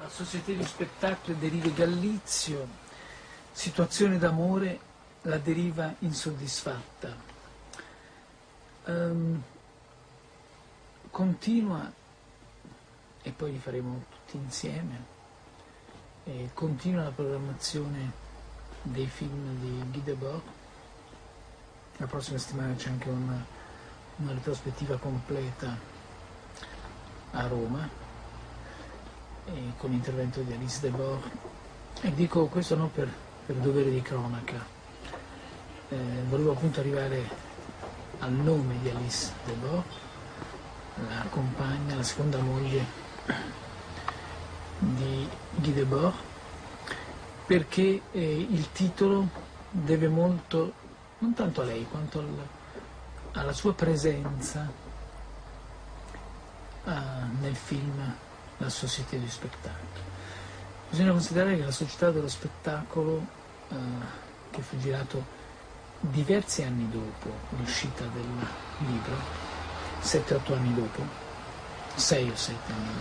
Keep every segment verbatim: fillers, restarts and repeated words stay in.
La Société du Spectacle derive Gallizio, situazione d'amore, la deriva insoddisfatta. Um, continua, e poi li faremo tutti insieme, e continua la programmazione dei film di Guy Debord. La prossima settimana c'è anche una, una retrospettiva completa a Roma, e con l'intervento di Alice Debord. E dico questo non per, per dovere di cronaca, eh, volevo appunto arrivare al nome di Alice Debord, la compagna, la seconda moglie di Guy Debord, perché eh, il titolo deve molto, non tanto a lei, quanto al, alla sua presenza uh, nel film La Société du Spectacle. Bisogna considerare che la società dello spettacolo, uh, che fu girato diversi anni dopo l'uscita del libro, sette otto anni dopo, sei o sette anni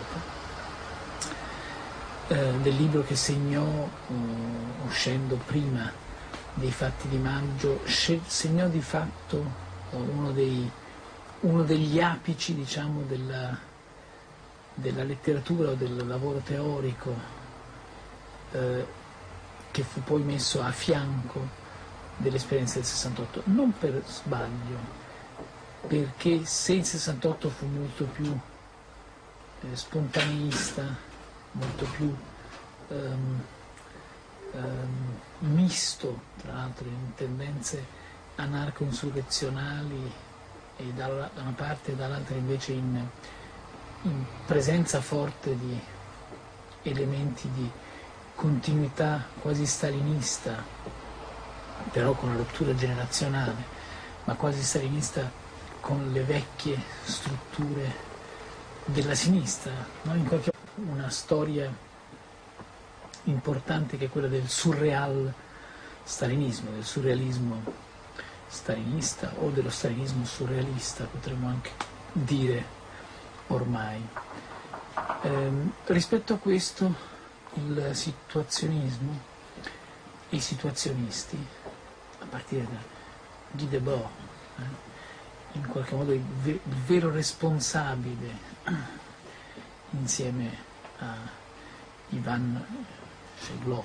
dopo, eh, del libro che segnò, uh, uscendo prima dei fatti di maggio, segnò di fatto uh, uno, dei, uno degli apici, diciamo, della, della letteratura o del lavoro teorico, uh, che fu poi messo a fianco dell'esperienza del sessantotto, non per sbaglio, perché se il sessantotto fu molto più eh, spontaneista, molto più um, um, misto, tra l'altro, in tendenze anarco-insurrezionali e da una parte e dall'altra invece in, in presenza forte di elementi di continuità quasi stalinista, però con una rottura generazionale, ma quasi stalinista con le vecchie strutture della sinistra, no? In qualche modo una storia importante che è quella del surreal stalinismo, del surrealismo stalinista o dello stalinismo surrealista, potremmo anche dire ormai. Ehm, rispetto a questo, il situazionismo e i situazionisti, a partire da Guy Debord, eh, in qualche modo il, ver il vero responsabile, insieme a Ivan Shcheglov,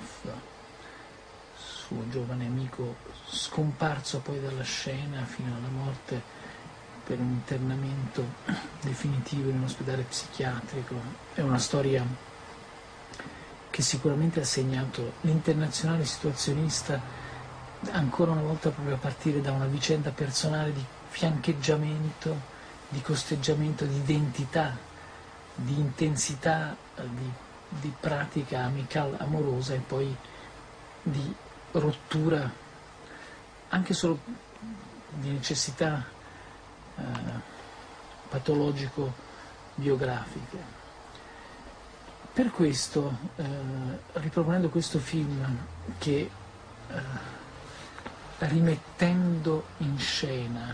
suo giovane amico scomparso poi dalla scena fino alla morte per un internamento definitivo in un ospedale psichiatrico. È una storia che sicuramente ha segnato l'internazionale situazionista, ancora una volta proprio a partire da una vicenda personale di fiancheggiamento, di costeggiamento, di identità, di intensità, di, di pratica amical amorosa e poi di rottura anche solo di necessità eh, patologico-biografiche. Per questo, eh, riproponendo questo film che eh, rimettendo in scena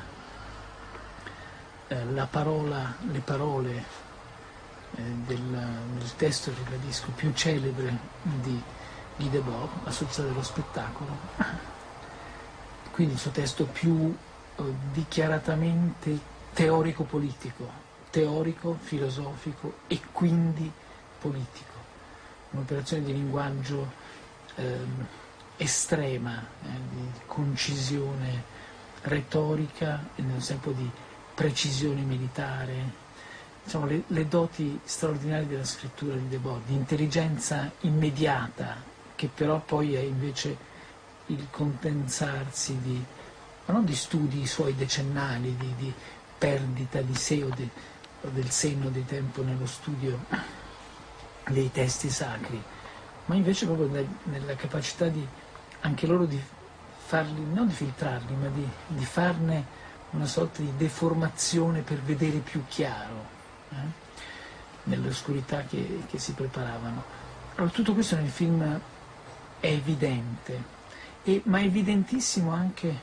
eh, la parola, le parole eh, del, del testo, ribadisco, più celebre di Guy Debord, La Società dello Spettacolo, quindi il suo testo più eh, dichiaratamente teorico-politico, teorico, filosofico e quindi politico, un'operazione di linguaggio ehm, estrema, eh, di concisione retorica e nello stesso tempo di precisione militare, diciamo, le, le doti straordinarie della scrittura di Debord, di intelligenza immediata, che però poi è invece il condensarsi di, ma non di studi suoi decennali, di, di perdita di sé o, de, o del senno di tempo nello studio dei testi sacri, ma invece proprio nel, nella capacità di anche loro di farli, non di filtrarli, ma di, di farne una sorta di deformazione per vedere più chiaro, eh? nell'oscurità che, che si preparavano. Allora, tutto questo nel film è evidente, e, ma è evidentissimo anche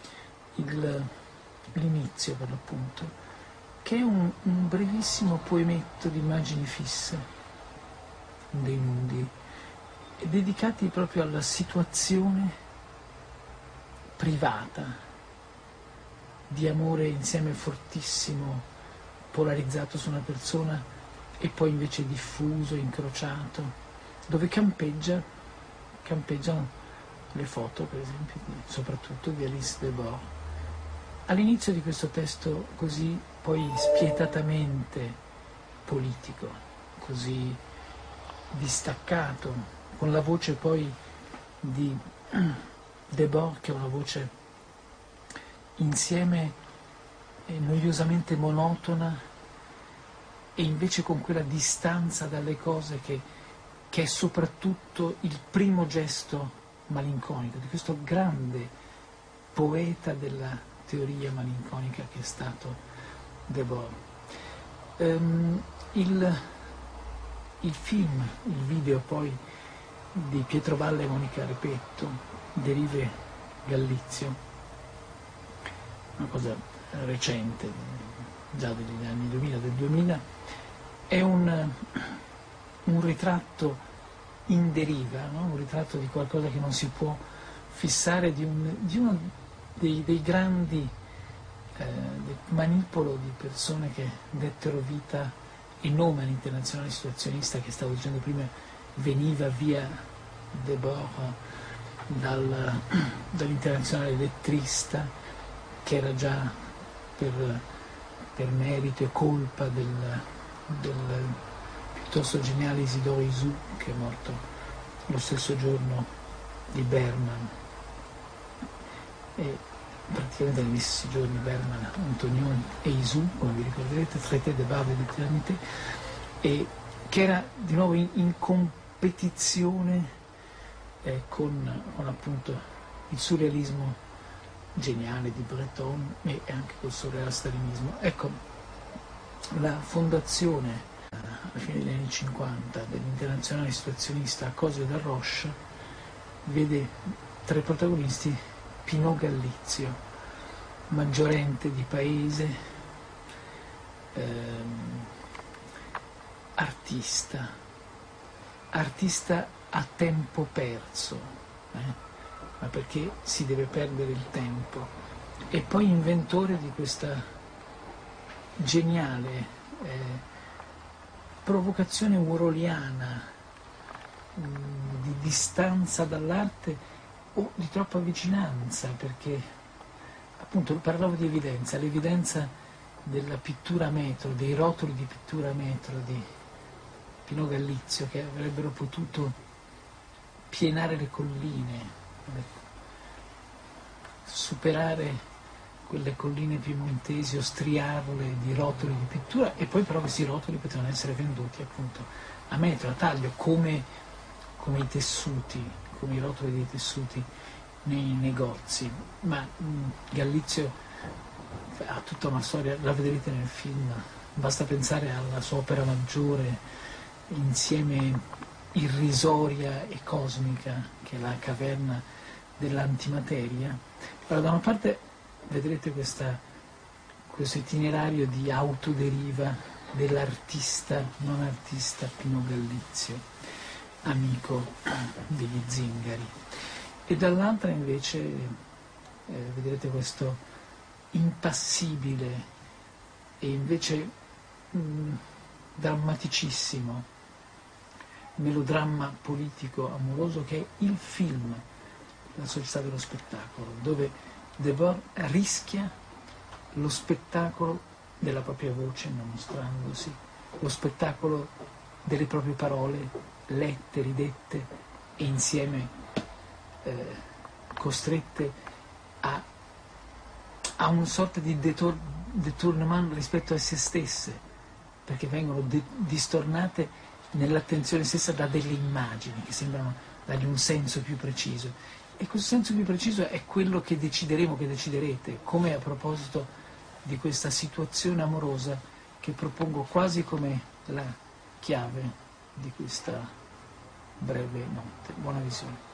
l'inizio, per l'appunto, che è un, un brevissimo poemetto di immagini fisse, dei nudi, dedicati proprio alla situazione privata di amore insieme fortissimo, polarizzato su una persona e poi invece diffuso, incrociato, dove campeggia, campeggiano le foto, per esempio, di, soprattutto di Alice Debord. All'inizio di questo testo così poi spietatamente politico, così distaccato, con la voce poi di Debord, che è una voce insieme eh, noiosamente monotona e invece con quella distanza dalle cose che, che è soprattutto il primo gesto malinconico di questo grande poeta della teoria malinconica che è stato Debord. Um, il, il film, il video poi di Pietro Valle e Monica Repetto, Derive Gallizio, una cosa recente, già degli anni duemila, del duemila, è un, un ritratto in deriva, no? Un ritratto di qualcosa che non si può fissare, di, un, di uno dei, dei grandi eh, del manipolo di persone che dettero vita e nome all'Internazionale Situazionista, che stavo dicendo prima veniva via Debord dal, dall'Internazionale lettrista, che era già per, per merito e colpa del, del piuttosto geniale Isidore Isou, che è morto lo stesso giorno di Berman, e praticamente negli stessi giorni Berman, Antonioni e Isou, come vi ricorderete, Traité de Barbe et d'Éternité, e che era di nuovo in, in competizione eh, con, con appunto il surrealismo geniale di Breton e anche col surrealstalinismo. Ecco, la fondazione alla fine degli anni cinquanta dell'Internazionale Situazionista a Cosio da Roche vede tra i protagonisti Pinot Gallizio, maggiorente di paese, ehm, artista, artista a tempo perso, eh? ma perché si deve perdere il tempo, e poi inventore di questa geniale eh, provocazione uroliana mh, di distanza dall'arte o di troppa vicinanza, perché appunto parlavo di evidenza, l'evidenza della pittura a metro, dei rotoli di pittura a metro di Pinot Gallizio, che avrebbero potuto pienare le colline, superare quelle colline piemontesi o striarle di rotoli di pittura, e poi però questi rotoli potevano essere venduti appunto a metro, a taglio, come, come i tessuti, come i rotoli dei tessuti nei negozi. Ma mh, Gallizio ha tutta una storia, la vedrete nel film, basta pensare alla sua opera maggiore, insieme irrisoria e cosmica, che è la caverna dell'antimateria. Allora, da una parte vedrete questa, questo itinerario di autoderiva dell'artista, non artista Pinot Gallizio, amico degli zingari, e dall'altra invece eh, vedrete questo impassibile e invece mh, drammaticissimo melodramma politico amoroso che è il film La società dello spettacolo, dove Debord rischia lo spettacolo della propria voce non mostrandosi, lo spettacolo delle proprie parole lette, ridette e insieme eh, costrette a, a una sorta di detor- detournement rispetto a se stesse, perché vengono de- distornate nell'attenzione stessa da delle immagini che sembrano dargli un senso più preciso, e questo senso più preciso è quello che decideremo, che deciderete, come a proposito di questa situazione amorosa che propongo quasi come la chiave di questa breve notte. Buona visione.